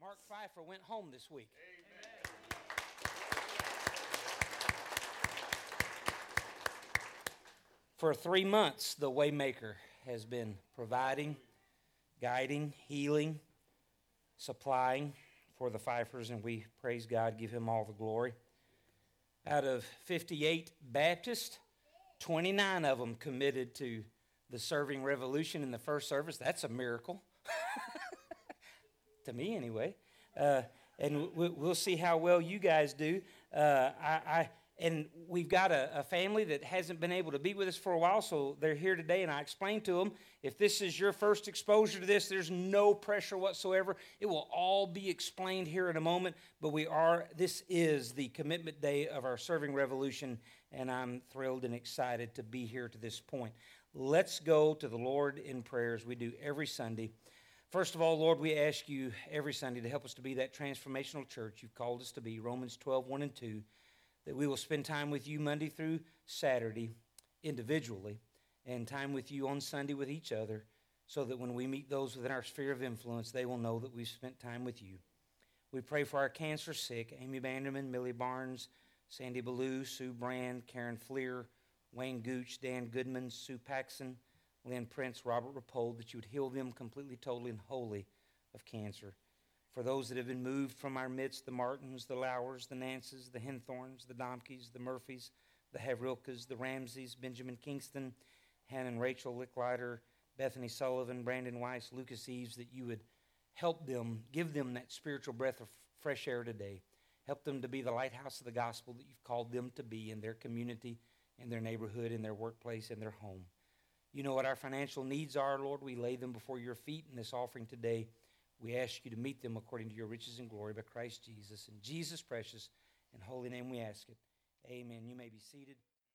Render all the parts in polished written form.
Mark Pfeiffer went home this week. Amen. For 3 months, the Waymaker has been providing, guiding, healing, supplying for the Pfeiffers, and we praise God, give him all the glory. Out of 58 Baptists, 29 of them committed to the serving revolution in the first service. That's a miracle. To me, anyway. And we'll see how well you guys do. And we've got a family that hasn't been able to be with us for a while, so they're here today, and I explained to them, if this is your first exposure to this, there's no pressure whatsoever. It will all be explained here in a moment, but this is the commitment day of our serving revolution, and I'm thrilled and excited to be here to this point. Let's go to the Lord in prayer as we do every Sunday. First of all, Lord, we ask you every Sunday to help us to be that transformational church you've called us to be, Romans 12, 1 and 2, that we will spend time with you Monday through Saturday individually and time with you on Sunday with each other so that when we meet those within our sphere of influence, they will know that we've spent time with you. We pray for our cancer sick, Amy Banderman, Millie Barnes, Sandy Ballou, Sue Brand, Karen Fleer, Wayne Gooch, Dan Goodman, Sue Paxson, Lynn Prince, Robert Rapold, that you would heal them completely, totally, and wholly of cancer. For those that have been moved from our midst, the Martins, the Lowers, the Nances, the Henthorns, the Domkeys, the Murphys, the Havrilkas, the Ramseys, Benjamin Kingston, Hannah and Rachel Licklider, Bethany Sullivan, Brandon Weiss, Lucas Eves, that you would help them, give them that spiritual breath of fresh air today. Help them to be the lighthouse of the gospel that you've called them to be in their community, in their neighborhood, in their workplace, in their home. You know what our financial needs are, Lord. We lay them before your feet in this offering today. We ask you to meet them according to your riches and glory by Christ Jesus. In Jesus' precious and holy name we ask it. Amen. You may be seated.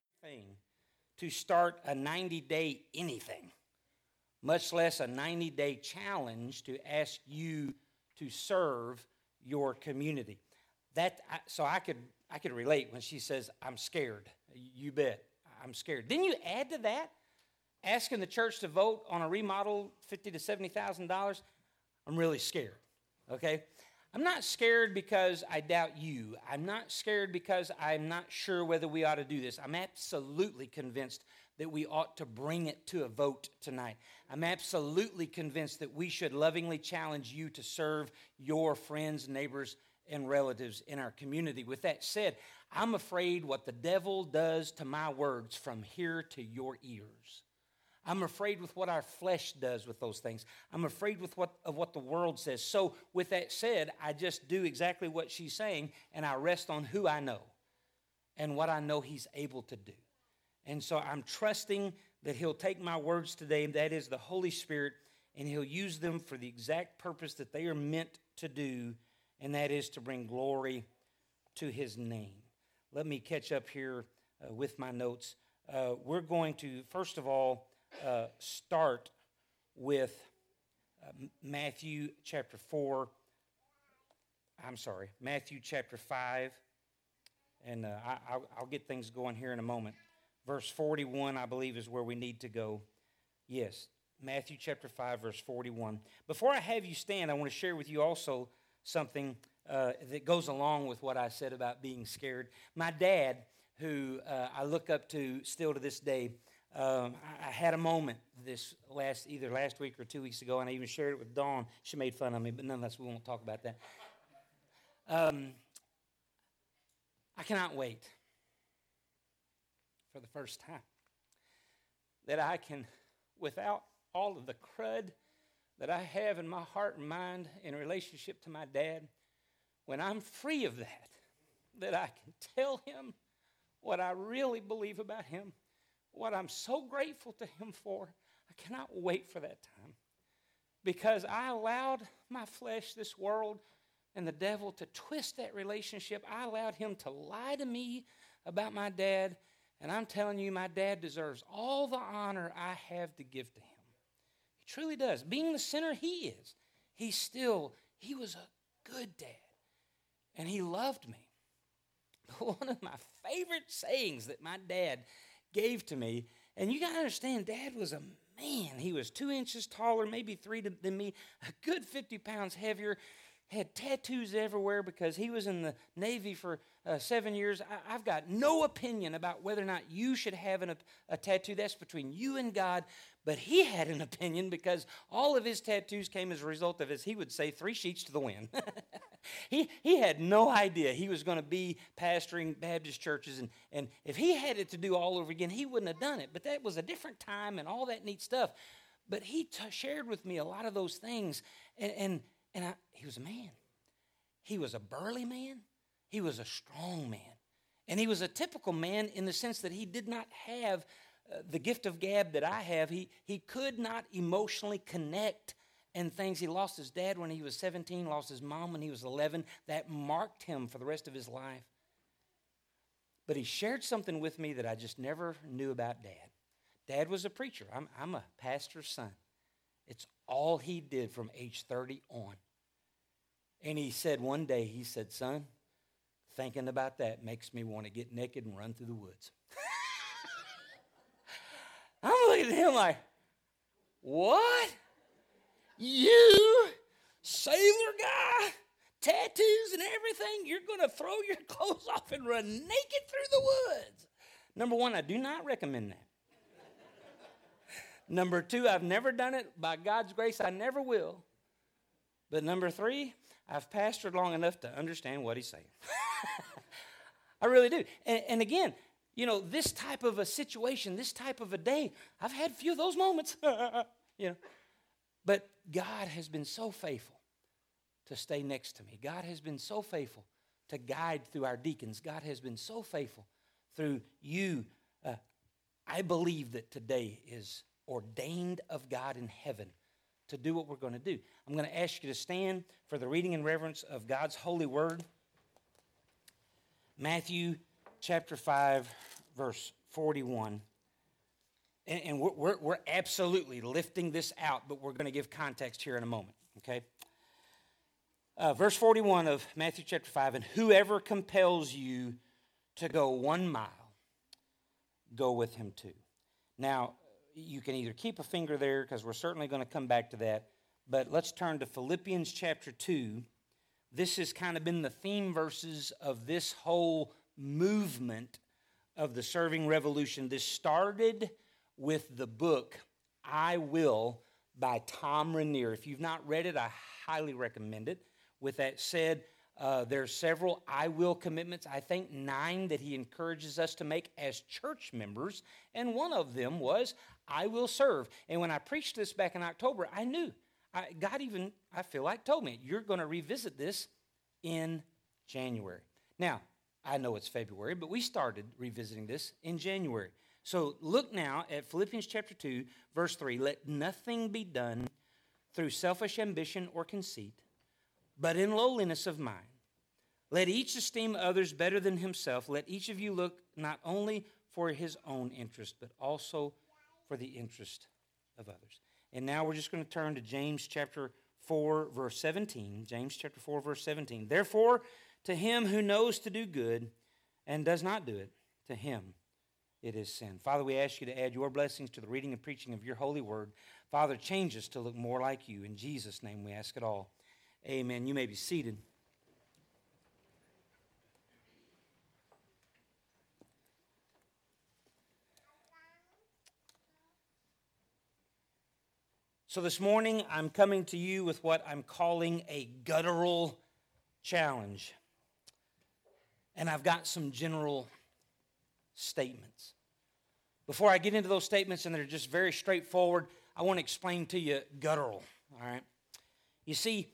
To start a 90-day anything, much less a 90-day challenge to ask you to serve your community. So I could relate when she says, I'm scared. You bet, I'm scared. Then you add to that, asking the church to vote on a remodel, $50,000 to $70,000. I'm really scared, okay? I'm not scared because I doubt you. I'm not scared because I'm not sure whether we ought to do this. I'm absolutely convinced that we ought to bring it to a vote tonight. I'm absolutely convinced that we should lovingly challenge you to serve your friends, neighbors, and relatives in our community. With that said, I'm afraid what the devil does to my words from here to your ears. I'm afraid with what our flesh does with those things. I'm afraid of what the world says. So with that said, I just do exactly what she's saying, and I rest on who I know and what I know he's able to do. And so I'm trusting that he'll take my words today, and that is the Holy Spirit, and he'll use them for the exact purpose that they are meant to do, and that is to bring glory to his name. Let me catch up here with my notes. We're going to, first of all, start with Matthew chapter 5, and I'll get things going here in a moment. Verse 41, I believe, is where we need to go. Yes, Matthew chapter 5, verse 41. Before I have you stand, I want to share with you also something that goes along with what I said about being scared. My dad, who I look up to still to this day, I had a moment either last week or 2 weeks ago, and I even shared it with Dawn. She made fun of me, but nonetheless, we won't talk about that. I cannot wait for the first time that I can, without all of the crud that I have in my heart and mind in relationship to my dad, when I'm free of that I can tell him what I really believe about him, what I'm so grateful to him for. I cannot wait for that time, because I allowed my flesh, this world, and the devil to twist that relationship. I allowed him to lie to me about my dad, and I'm telling you, my dad deserves all the honor I have to give to him. He truly does. Being the sinner he is, he was a good dad, and he loved me. One of my favorite sayings that my dad gave to me, and you got to understand, Dad was a man. He was 2 inches taller, maybe 3 than me, a good 50 pounds heavier. had tattoos everywhere because he was in the Navy for 7 years. I've got no opinion about whether or not you should have a tattoo. That's between you and God. But he had an opinion because all of his tattoos came as a result of, as he would say, 3 sheets to the wind. He had no idea he was going to be pastoring Baptist churches. And if he had it to do all over again, he wouldn't have done it. But that was a different time and all that neat stuff. But he shared with me a lot of those things. He was a man. He was a burly man. He was a strong man. And he was a typical man in the sense that he did not have the gift of gab that I have. He could not emotionally connect and things. He lost his dad when he was 17, lost his mom when he was 11. That marked him for the rest of his life. But he shared something with me that I just never knew about Dad. Dad was a preacher. I'm a pastor's son. It's all he did from age 30 on. And he said one day, he said, son, thinking about that makes me want to get naked and run through the woods. I'm looking at him like, what? You, sailor guy, tattoos and everything, you're going to throw your clothes off and run naked through the woods? Number one, I do not recommend that. Number two, I've never done it. By God's grace, I never will. But number three, I've pastored long enough to understand what he's saying. I really do. And again, you know, this type of a situation, this type of a day, I've had a few of those moments. You know, but God has been so faithful to stay next to me. God has been so faithful to guide through our deacons. God has been so faithful through you. I believe that today is ordained of God in heaven to do what we're going to do. I'm going to ask you to stand for the reading and reverence of God's holy word. Matthew chapter 5, verse 41. And we're absolutely lifting this out, but we're going to give context here in a moment, okay? Verse 41 of Matthew chapter 5, and whoever compels you to go 1 mile, go with him too. Now, you can either keep a finger there, because we're certainly going to come back to that, but let's turn to Philippians chapter 2. This has kind of been the theme verses of this whole movement of the serving revolution. This started with the book, I Will, by Tom Rainier. If you've not read it, I highly recommend it. With that said, there's several I will commitments, I think 9 that he encourages us to make as church members, and one of them was, I will serve. And when I preached this back in October, I knew. God even, I feel like, told me, you're going to revisit this in January. Now, I know it's February, but we started revisiting this in January. So look now at Philippians chapter 2, verse 3. Let nothing be done through selfish ambition or conceit, but in lowliness of mind. Let each esteem others better than himself. Let each of you look not only for his own interest, but also for the interest of others. And now we're just going to turn to James chapter 4, verse 17. James chapter 4, verse 17. Therefore, to him who knows to do good and does not do it, to him it is sin. Father, we ask you to add your blessings to the reading and preaching of your holy word. Father, change us to look more like you. In Jesus' name we ask it all. Amen. You may be seated. So this morning, I'm coming to you with what I'm calling a guttural challenge. And I've got some general statements. Before I get into those statements, and they're just very straightforward, I want to explain to you guttural, all right? You see,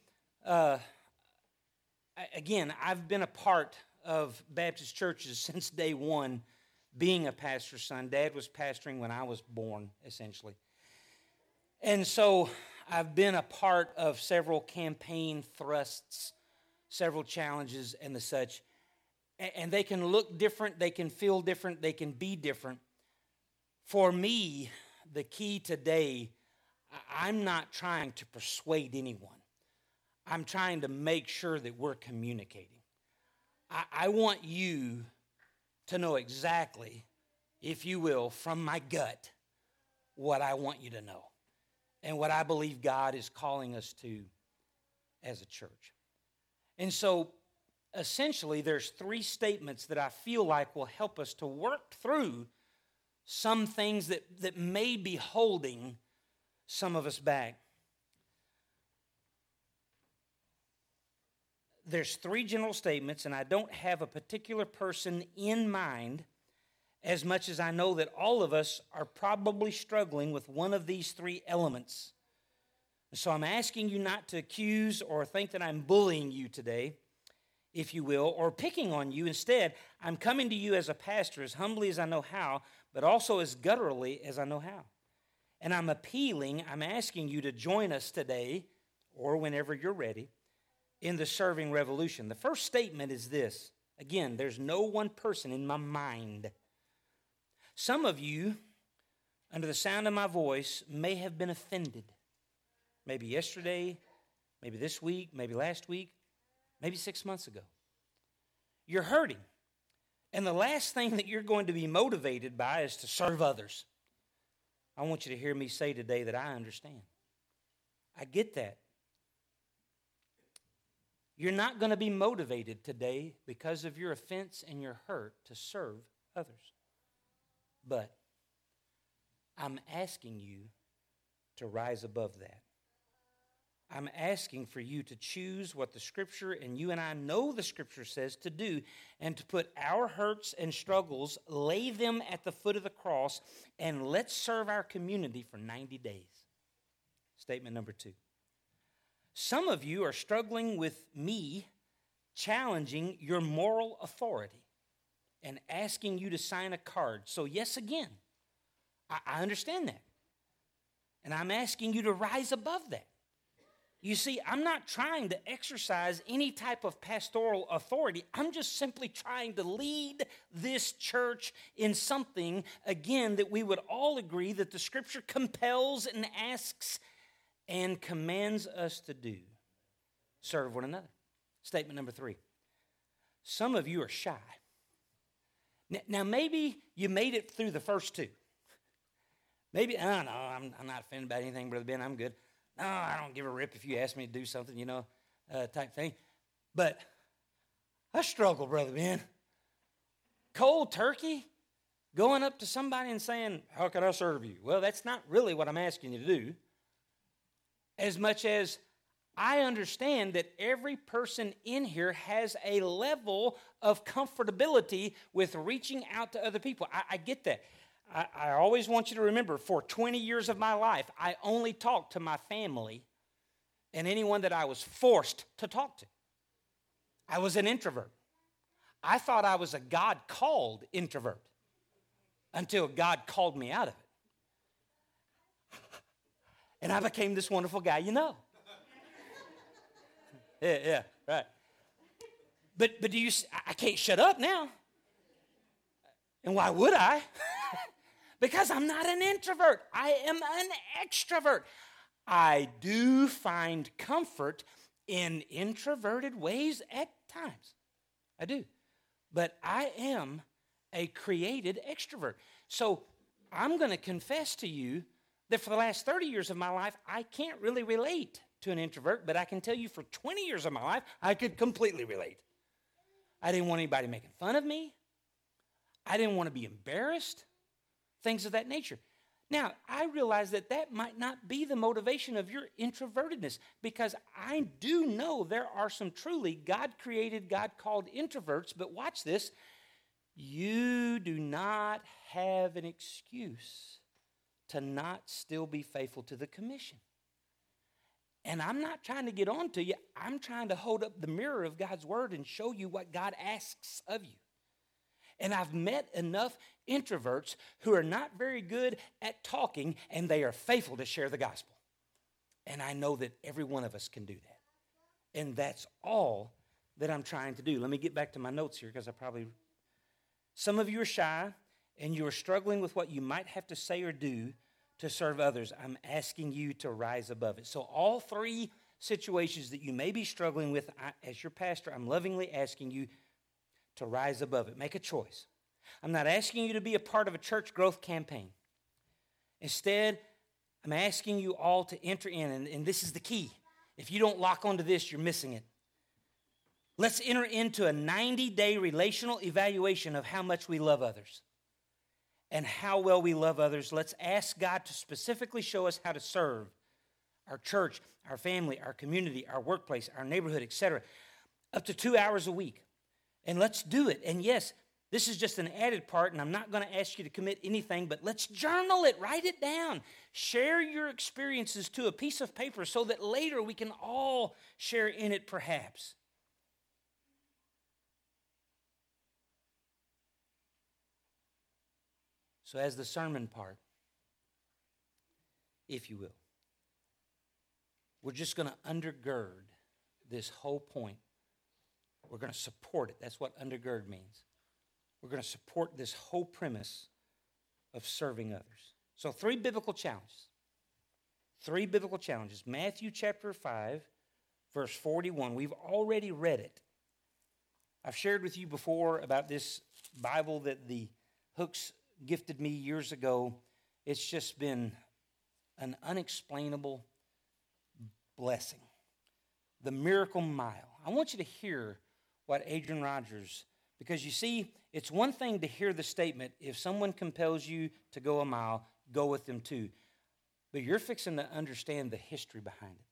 again, I've been a part of Baptist churches since day one, being a pastor's son. Dad was pastoring when I was born, essentially. And so I've been a part of several campaign thrusts, several challenges and the such. And they can look different, they can feel different, they can be different. For me, the key today, I'm not trying to persuade anyone. I'm trying to make sure that we're communicating. I want you to know exactly, if you will, from my gut, what I want you to know and what I believe God is calling us to as a church. And so, essentially, there's three statements that I feel like will help us to work through some things that may be holding some of us back. There's three general statements, and I don't have a particular person in mind as much as I know that all of us are probably struggling with one of these three elements. So I'm asking you not to accuse or think that I'm bullying you today, if you will, or picking on you. Instead, I'm coming to you as a pastor, as humbly as I know how, but also as gutturally as I know how. And I'm asking you to join us today, or whenever you're ready, in the serving revolution. The first statement is this. Again, there's no one person in my mind. Some of you, under the sound of my voice, may have been offended. Maybe yesterday, maybe this week, maybe last week, maybe 6 months ago. You're hurting. And the last thing that you're going to be motivated by is to serve others. I want you to hear me say today that I understand. I get that. You're not going to be motivated today because of your offense and your hurt to serve others. But I'm asking you to rise above that. I'm asking for you to choose what the Scripture, and you and I know the Scripture says to do, and to put our hurts and struggles, lay them at the foot of the cross, and let's serve our community for 90 days. Statement number 2. Some of you are struggling with me challenging your moral authority and asking you to sign a card. So yes, again, I understand that. And I'm asking you to rise above that. You see, I'm not trying to exercise any type of pastoral authority. I'm just simply trying to lead this church in something, again, that we would all agree that the Scripture compels and asks and commands us to do. Serve one another. Statement number 3. Some of you are shy. Now, maybe you made it through the first 2. Maybe, I don't know, I'm not offended about anything, Brother Ben, I'm good. No, I don't give a rip if you ask me to do something, type thing. But I struggle, Brother Ben. Cold turkey, going up to somebody and saying, how can I serve you? Well, that's not really what I'm asking you to do. As much as I understand that every person in here has a level of comfortability with reaching out to other people. I get that. I always want you to remember, for 20 years of my life, I only talked to my family and anyone that I was forced to talk to. I was an introvert. I thought I was a God-called introvert until God called me out of it. And I became this wonderful guy you know. Yeah, right. But do you? I can't shut up now. And why would I? Because I'm not an introvert. I am an extrovert. I do find comfort in introverted ways at times. I do. But I am a created extrovert. So I'm going to confess to you that for the last 30 years of my life, I can't really relate to an introvert, but I can tell you for 20 years of my life, I could completely relate. I didn't want anybody making fun of me. I didn't want to be embarrassed, things of that nature. Now, I realize that that might not be the motivation of your introvertedness, because I do know there are some truly God-created, God-called introverts, but watch this. You do not have an excuse to not still be faithful to the commission. And I'm not trying to get on to you. I'm trying to hold up the mirror of God's word and show you what God asks of you. And I've met enough introverts who are not very good at talking, and they are faithful to share the gospel. And I know that every one of us can do that. And that's all that I'm trying to do. Let me get back to my notes here, because some of you are shy, and you are struggling with what you might have to say or do to serve others. I'm asking you to rise above it. So all 3 situations that you may be struggling with, as your pastor, I'm lovingly asking you to rise above it. Make a choice. I'm not asking you to be a part of a church growth campaign. Instead, I'm asking you all to enter in, and this is the key. If you don't lock onto this, you're missing it. Let's enter into a 90-day relational evaluation of how much we love others and how well we love others. Let's ask God to specifically show us how to serve our church, our family, our community, our workplace, our neighborhood, etc., up to 2 hours a week. And let's do it. And yes, this is just an added part, and I'm not going to ask you to commit anything, but let's journal it, write it down. Share your experiences to a piece of paper so that later we can all share in it perhaps. So as the sermon part, if you will, we're just going to undergird this whole point. We're going to support it. That's what undergird means. We're going to support this whole premise of serving others. So 3 biblical challenges. 3 biblical challenges. Matthew chapter 5, verse 41. We've already read it. I've shared with you before about this Bible that the Hooks gifted me years ago. It's just been an unexplainable blessing. The Miracle Mile. I want you to hear what Adrian Rogers, because you see, it's one thing to hear the statement, if someone compels you to go a mile, go with them too. But you're fixing to understand the history behind it.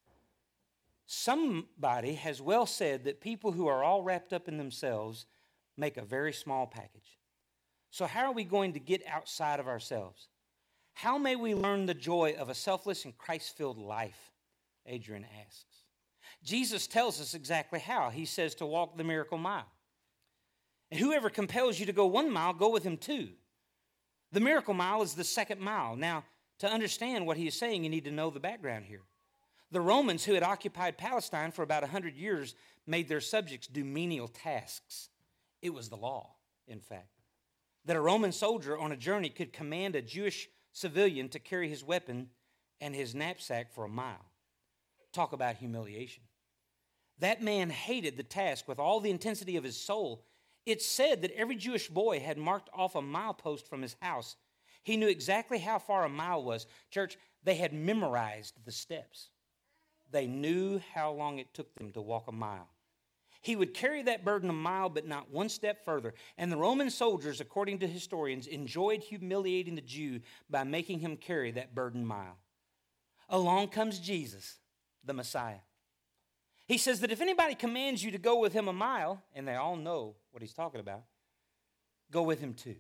Somebody has well said that people who are all wrapped up in themselves make a very small package. So how are we going to get outside of ourselves? How may we learn the joy of a selfless and Christ-filled life? Adrian asks. Jesus tells us exactly how. He says to walk the miracle mile. And whoever compels you to go 1 mile, go with him 2. The miracle mile is the 2nd mile. Now, to understand what he is saying, you need to know the background here. The Romans, who had occupied Palestine for about 100 years, made their subjects do menial tasks. It was the law, in fact, that a Roman soldier on a journey could command a Jewish civilian to carry his weapon and his knapsack for a mile. Talk about humiliation. That man hated the task with all the intensity of his soul. It's said that every Jewish boy had marked off a milepost from his house. He knew exactly how far a mile was. Church, they had memorized the steps. They knew how long it took them to walk a mile. He would carry that burden a mile, but not 1 step further. And the Roman soldiers, according to historians, enjoyed humiliating the Jew by making him carry that burden mile. Along comes Jesus, the Messiah. He says that if anybody commands you to go with him a mile, and they all know what he's talking about, go with him too.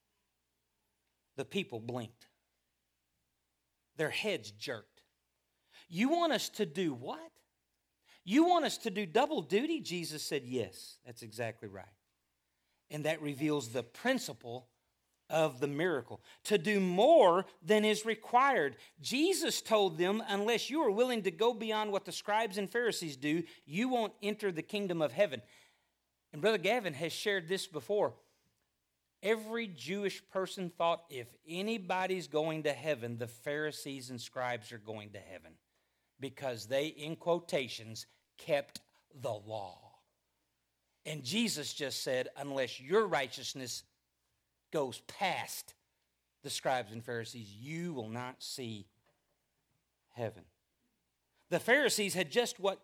The people blinked. Their heads jerked. You want us to do what? You want us to do double duty? Jesus said, yes, that's exactly right. And that reveals the principle of the miracle, to do more than is required. Jesus told them, unless you are willing to go beyond what the scribes and Pharisees do, you won't enter the kingdom of heaven. And Brother Gavin has shared this before. Every Jewish person thought if anybody's going to heaven, the Pharisees and scribes are going to heaven, because they, in quotations, kept the law. And Jesus just said, unless your righteousness goes past the scribes and Pharisees, you will not see heaven. The Pharisees had just what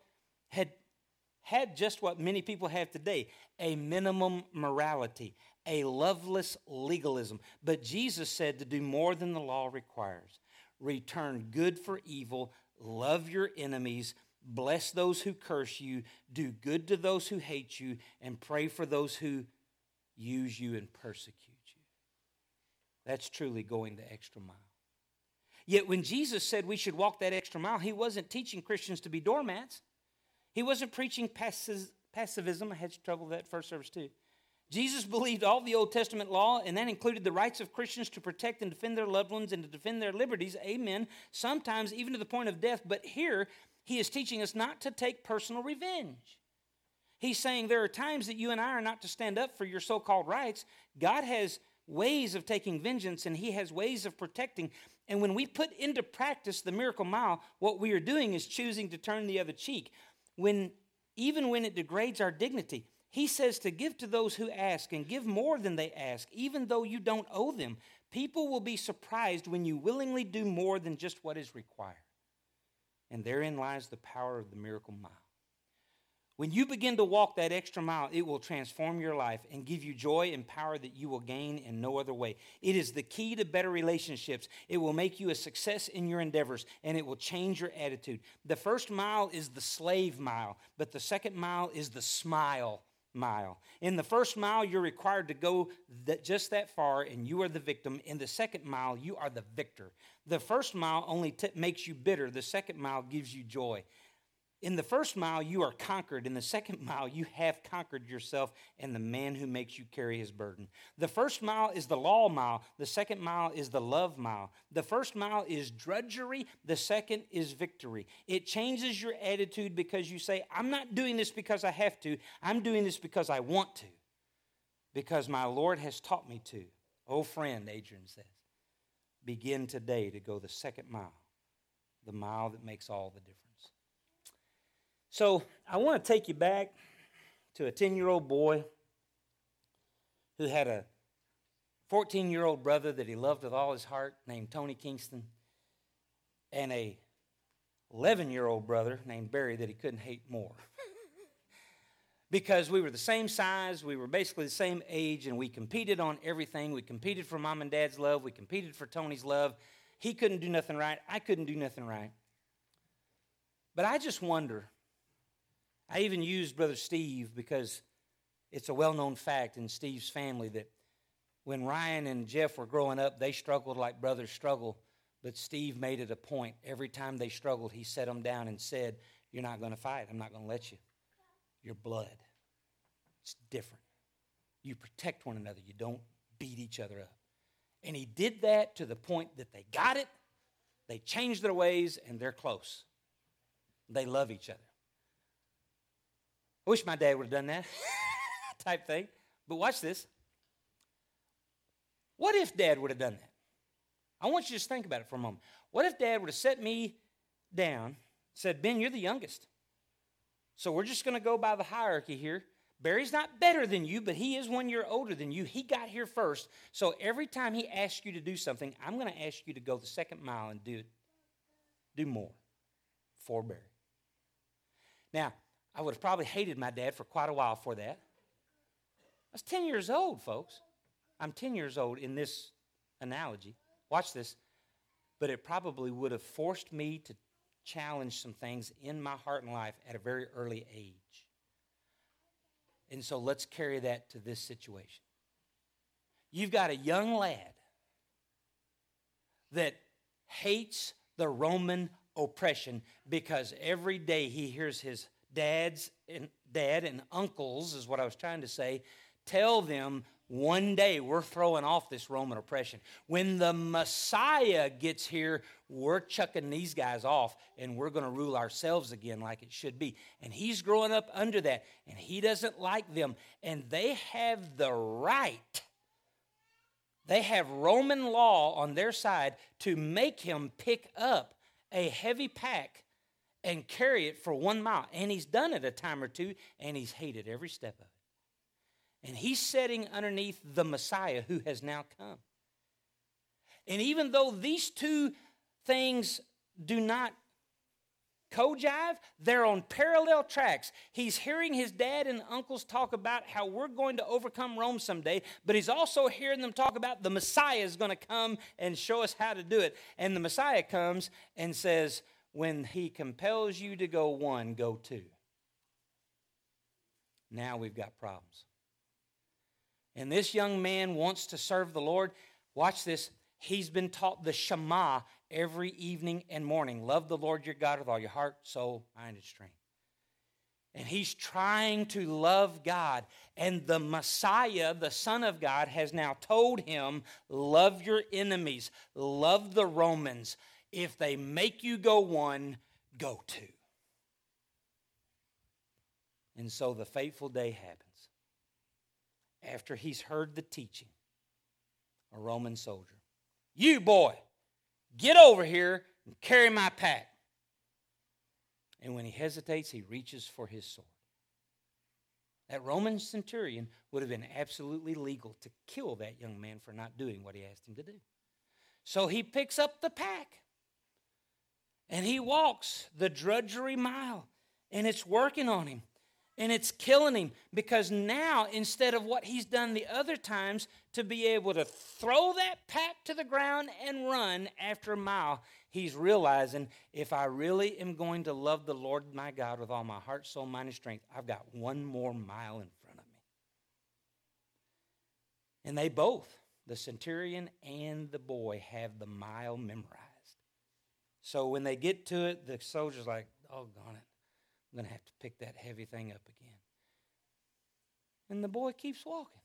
many people have today, a minimum morality, a loveless legalism. But Jesus said to do more than the law requires. Return good for evil, love your enemies, bless those who curse you, do good to those who hate you, and pray for those who use you and persecute you. That's truly going the extra mile. Yet when Jesus said we should walk that extra mile, he wasn't teaching Christians to be doormats. He wasn't preaching passivism. I had trouble with that first service too. Jesus believed all the Old Testament law, and that included the rights of Christians to protect and defend their loved ones and to defend their liberties. Amen. Sometimes even to the point of death. But here, he is teaching us not to take personal revenge. He's saying there are times that you and I are not to stand up for your so-called rights. God has ways of taking vengeance, and he has ways of protecting. And when we put into practice the miracle mile, what we are doing is choosing to turn the other cheek. Even when it degrades our dignity, he says to give to those who ask and give more than they ask, even though you don't owe them. People will be surprised when you willingly do more than just what is required. And therein lies the power of the miracle mile. When you begin to walk that extra mile, it will transform your life and give you joy and power that you will gain in no other way. It is the key to better relationships. It will make you a success in your endeavors, and it will change your attitude. The first mile is the slave mile, but the second mile is the smile mile. In the first mile, you're required to go just that far, and you are the victim. In the second mile, you are the victor. The first mile only makes you bitter. The second mile gives you joy. In the first mile, you are conquered. In the second mile, you have conquered yourself and the man who makes you carry his burden. The first mile is the law mile. The second mile is the love mile. The first mile is drudgery. The second is victory. It changes your attitude because you say, I'm not doing this because I have to. I'm doing this because I want to, because my Lord has taught me to. Oh, friend, Adrian says, begin today to go the second mile, the mile that makes all the difference. So I want to take you back to a 10-year-old boy who had a 14-year-old brother that he loved with all his heart named Tony Kingston, and a 11-year-old brother named Barry that he couldn't hate more. Because we were the same size, we were basically the same age, and we competed on everything. We competed for Mom and Dad's love. We competed for Tony's love. He couldn't do nothing right. I couldn't do nothing right. But I just wonder, I even used Brother Steve because it's a well-known fact in Steve's family that when Ryan and Jeff were growing up, they struggled like brothers struggle, but Steve made it a point. Every time they struggled, he set them down and said, you're not going to fight. I'm not going to let you. Your blood. It's different. You protect one another. You don't beat each other up. And he did that to the point that they got it, they changed their ways, and they're close. They love each other. I wish my dad would have done that type thing. But watch this. What if Dad would have done that? I want you to just think about it for a moment. What if Dad would have set me down, said, Ben, you're the youngest. So we're just going to go by the hierarchy here. Barry's not better than you, but he is 1 year older than you. He got here first. So every time he asks you to do something, I'm going to ask you to go the second mile and do it. Do more for Barry. Now, I would have probably hated my dad for quite a while for that. I was 10 years old, folks. I'm 10 years old in this analogy. Watch this. But it probably would have forced me to challenge some things in my heart and life at a very early age. And so let's carry that to this situation. You've got a young lad that hates the Roman oppression because every day he hears his dad and uncles, is what I was trying to say, tell them one day we're throwing off this Roman oppression. When the Messiah gets here, we're chucking these guys off and we're going to rule ourselves again like it should be. And he's growing up under that, and he doesn't like them. And they have the right, they have Roman law on their side to make him pick up a heavy pack and carry it for 1 mile. And he's done it a time or two, and he's hated every step of it. And he's sitting underneath the Messiah who has now come. And even though these two things do not co-jive, they're on parallel tracks. He's hearing his dad and uncles talk about how we're going to overcome Rome someday, but he's also hearing them talk about the Messiah is going to come and show us how to do it. And the Messiah comes and says, when he compels you to go 1, go 2. Now we've got problems. And this young man wants to serve the Lord. Watch this. He's been taught the Shema every evening and morning. Love the Lord your God with all your heart, soul, mind, and strength. And he's trying to love God. And the Messiah, the Son of God, has now told him, love your enemies, love the Romans. If they make you go 1, go 2. And so the fateful day happens. After he's heard the teaching, a Roman soldier, you boy, get over here and carry my pack. And when he hesitates, he reaches for his sword. That Roman centurion would have been absolutely legal to kill that young man for not doing what he asked him to do. So he picks up the pack. And he walks the drudgery mile, and it's working on him. And it's killing him because now, instead of what he's done the other times, to be able to throw that pack to the ground and run after a mile, he's realizing, if I really am going to love the Lord my God with all my heart, soul, mind, and strength, I've got one more mile in front of me. And they both, the centurion and the boy, have the mile memorized. So when they get to it, the soldier's like, doggone it, I'm going to have to pick that heavy thing up again. And the boy keeps walking.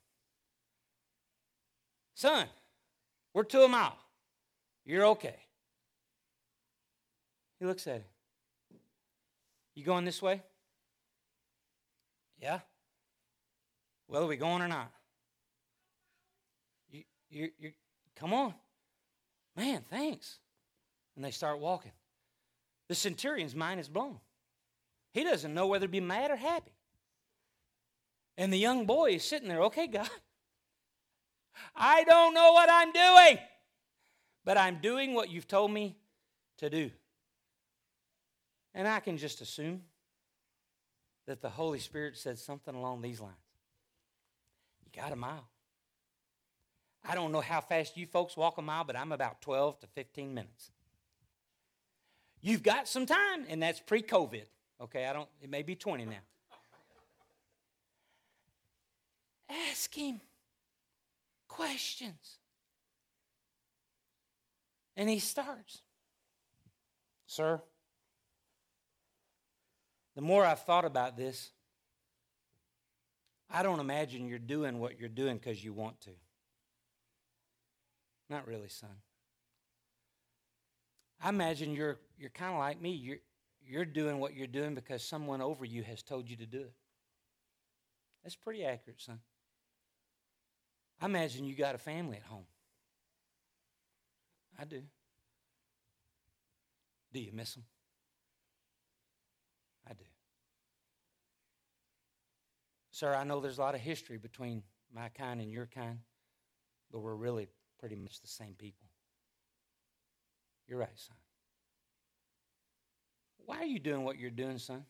Son, we're to a mile. You're okay. He looks at him. You going this way? Yeah. Well, are we going or not? You come on. Man, thanks. And they start walking. The centurion's mind is blown. He doesn't know whether to be mad or happy. And the young boy is sitting there, okay, God, I don't know what I'm doing, but I'm doing what you've told me to do. And I can just assume that the Holy Spirit said something along these lines. You got a mile. I don't know how fast you folks walk a mile, but I'm about 12 to 15 minutes. You've got some time, and that's pre-COVID. Okay, it may be 20 now. Ask him questions. And he starts. Sir, the more I've thought about this, I don't imagine you're doing what you're doing because you want to. Not really, son. I imagine you're kind of like me. You're doing what you're doing because someone over you has told you to do it. That's pretty accurate, son. I imagine you got a family at home. I do. Do you miss them? I do. Sir, I know there's a lot of history between my kind and your kind, but we're really pretty much the same people. You're right, son. Why are you doing what you're doing, son?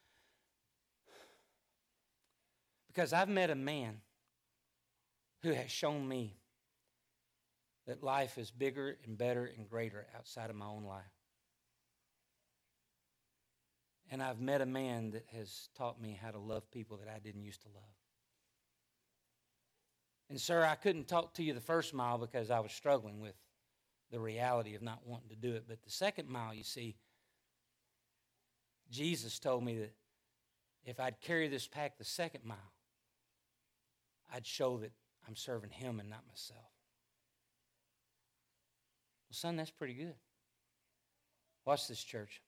Because I've met a man who has shown me that life is bigger and better and greater outside of my own life. And I've met a man that has taught me how to love people that I didn't used to love. And sir, I couldn't talk to you the first mile because I was struggling with the reality of not wanting to do it. But the second mile, you see, Jesus told me that if I'd carry this pack the second mile, I'd show that I'm serving him and not myself. Well, son, that's pretty good. Watch this, church.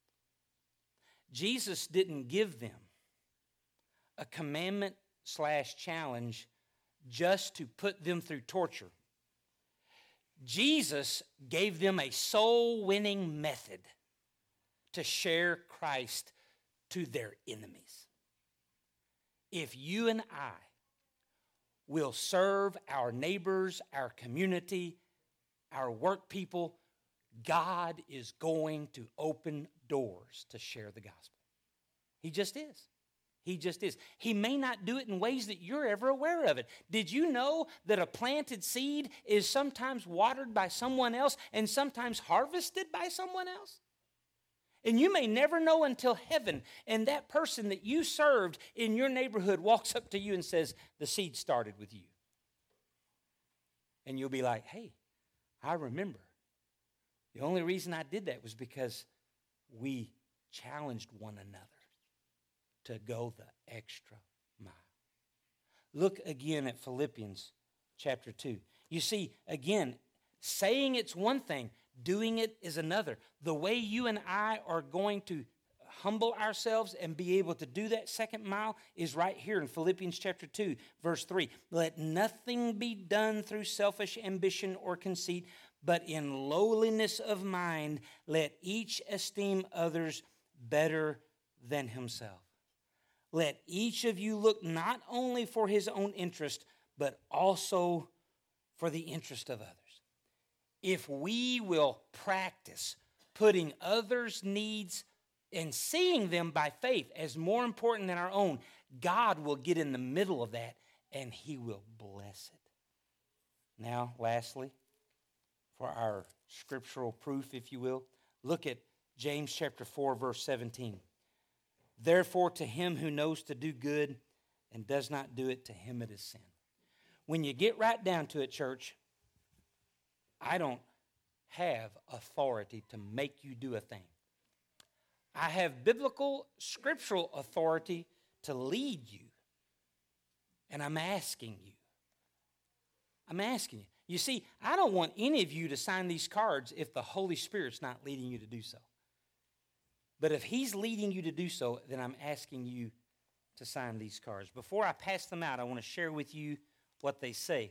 Jesus didn't give them a commandment/challenge just to put them through torture. Jesus gave them a soul-winning method to share Christ to their enemies. If you and I will serve our neighbors, our community, our work people, God is going to open doors to share the gospel. He just is. He just is. He may not do it in ways that you're ever aware of it. Did you know that a planted seed is sometimes watered by someone else and sometimes harvested by someone else? And you may never know until heaven, and that person that you served in your neighborhood walks up to you and says, the seed started with you. And you'll be like, hey, I remember. The only reason I did that was because we challenged one another to go the extra mile. Look again at Philippians chapter 2. You see, again, saying it's one thing, doing it is another. The way you and I are going to humble ourselves and be able to do that second mile is right here in Philippians chapter 2, verse 3. Let nothing be done through selfish ambition or conceit, but in lowliness of mind, let each esteem others better than himself. Let each of you look not only for his own interest, but also for the interest of others. If we will practice putting others' needs and seeing them by faith as more important than our own, God will get in the middle of that and he will bless it. Now, lastly, for our scriptural proof, if you will, look at James chapter 4, verse 17. Therefore, to him who knows to do good and does not do it, to him it is sin. When you get right down to it, church, I don't have authority to make you do a thing. I have biblical, scriptural authority to lead you. And I'm asking you. I'm asking you. You see, I don't want any of you to sign these cards if the Holy Spirit's not leading you to do so. But if he's leading you to do so, then I'm asking you to sign these cards. Before I pass them out, I want to share with you what they say.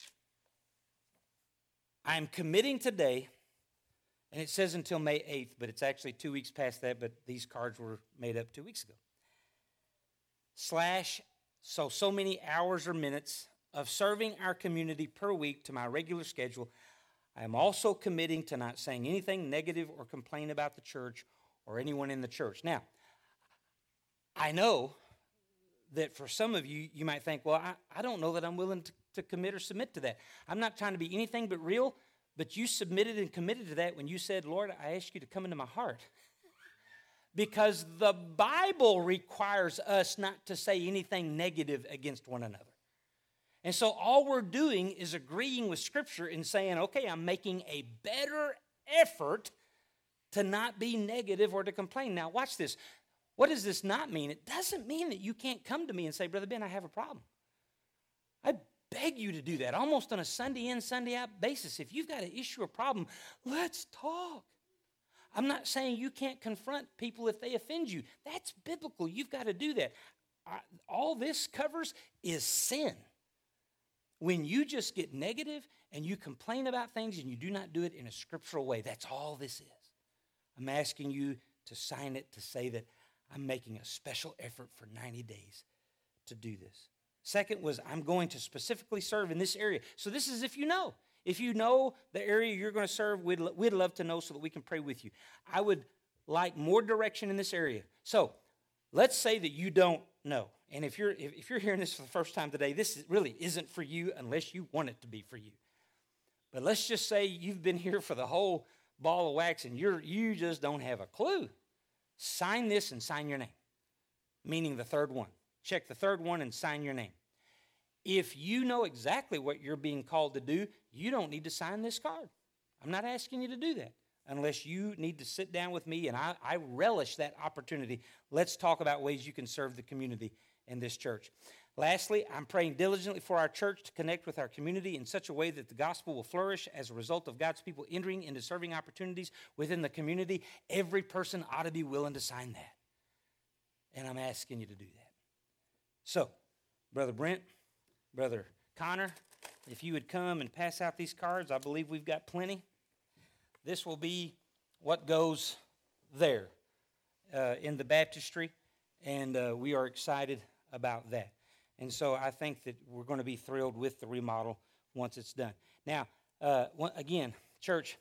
I'm committing today, and it says until May 8th, but it's actually 2 weeks past that, but these cards were made up 2 weeks ago. So many hours or minutes of serving our community per week to my regular schedule. I am also committing to not saying anything negative or complain about the church or anyone in the church. Now, I know that for some of you, you might think, well, I don't know that I'm willing to commit or submit to that. I'm not trying to be anything but real, but you submitted and committed to that when you said, Lord, I ask you to come into my heart. Because the Bible requires us not to say anything negative against one another. And so all we're doing is agreeing with Scripture and saying, okay, I'm making a better effort to not be negative or to complain. Now, watch this. What does this not mean? It doesn't mean that you can't come to me and say, Brother Ben, I have a problem. I beg you to do that almost on a Sunday in, Sunday out basis. If you've got an issue or problem, let's talk. I'm not saying you can't confront people if they offend you. That's biblical. You've got to do that. All this covers is sin. When you just get negative and you complain about things and you do not do it in a scriptural way, that's all this is. I'm asking you to sign it to say that I'm making a special effort for 90 days to do this. Second was I'm going to specifically serve in this area. So this is if you know. If you know the area you're going to serve, we'd love to know so that we can pray with you. I would like more direction in this area. So let's say that you don't know. And if you're hearing this for the first time today, this really isn't for you unless you want it to be for you. But let's just say you've been here for the whole ball of wax and you just don't have a clue. Sign this and sign your name, meaning the third one. Check the third one and sign your name. If you know exactly what you're being called to do, you don't need to sign this card. I'm not asking you to do that unless you need to sit down with me, and I relish that opportunity. Let's talk about ways you can serve the community in this church. Lastly, I'm praying diligently for our church to connect with our community in such a way that the gospel will flourish as a result of God's people entering into serving opportunities within the community. Every person ought to be willing to sign that. And I'm asking you to do that. So, Brother Brent, Brother Connor, if you would come and pass out these cards, I believe we've got plenty. This will be what goes there in the baptistry, and we are excited about that. And so I think that we're going to be thrilled with the remodel once it's done. Now, again, church,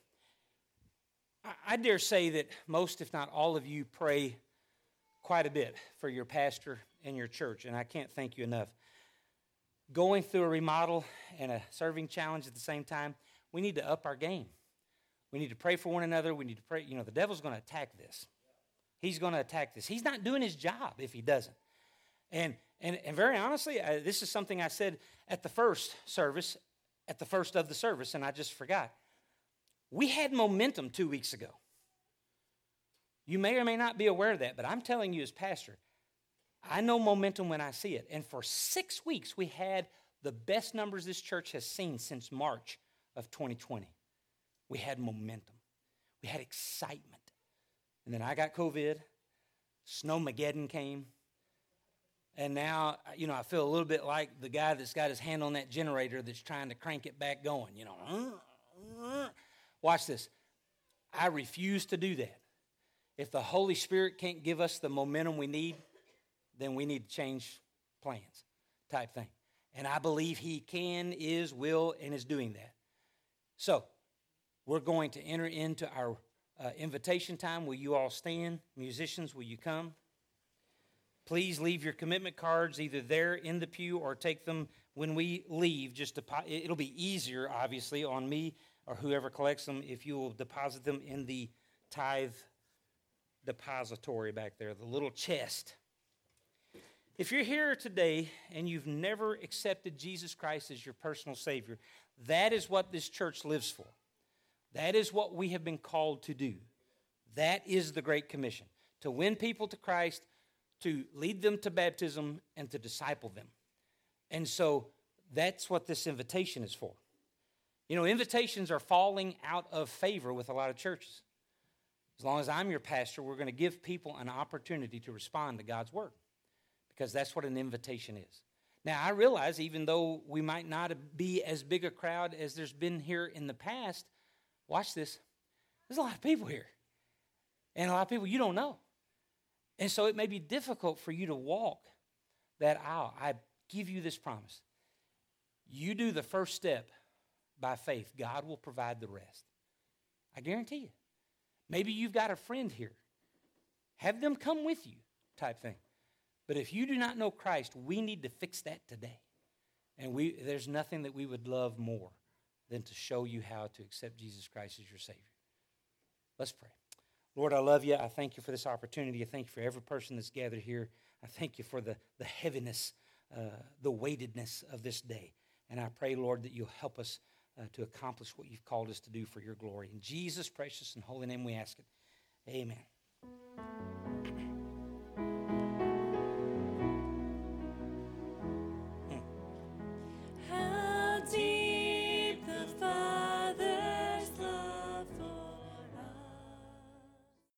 I dare say that most, if not all of you, pray quite a bit for your pastor and your church, and I can't thank you enough. Going through a remodel and a serving challenge at the same time, we need to up our game. We need to pray for one another. We need to pray. You know, the devil's going to attack this. He's going to attack this. He's not doing his job if he doesn't. And very honestly, this is something I said at the first service, at the first of the service, and I just forgot. We had momentum 2 weeks ago. You may or may not be aware of that, but I'm telling you as pastor, I know momentum when I see it. And for 6 weeks, we had the best numbers this church has seen since March of 2020. We had momentum. We had excitement. And then I got COVID. Snowmageddon came. And now, you know, I feel a little bit like the guy that's got his hand on that generator that's trying to crank it back going, you know. Watch this. I refuse to do that. If the Holy Spirit can't give us the momentum we need, then we need to change plans type thing. And I believe he can, is, will, and is doing that. So, we're going to enter into our invitation time. Will you all stand? Musicians, will you come? Please leave your commitment cards either there in the pew or take them when we leave. It'll be easier, obviously, on me or whoever collects them if you will deposit them in the tithe depository back there, the little chest. If you're here today and you've never accepted Jesus Christ as your personal Savior, that is what this church lives for. That is what we have been called to do. That is the Great Commission, to win people to Christ, to lead them to baptism, and to disciple them. And so that's what this invitation is for. You know, invitations are falling out of favor with a lot of churches. As long as I'm your pastor, we're going to give people an opportunity to respond to God's word, because that's what an invitation is. Now, I realize even though we might not be as big a crowd as there's been here in the past, watch this, there's a lot of people here. And a lot of people you don't know. And so it may be difficult for you to walk that aisle. I give you this promise. You do the first step by faith. God will provide the rest. I guarantee you. Maybe you've got a friend here. Have them come with you type thing. But if you do not know Christ, we need to fix that today. And there's nothing that we would love more than to show you how to accept Jesus Christ as your Savior. Let's pray. Lord, I love you. I thank you for this opportunity. I thank you for every person that's gathered here. I thank you for the heaviness, the weightedness of this day. And I pray, Lord, that you'll help us to accomplish what you've called us to do for your glory. In Jesus' precious and holy name we ask it. Amen.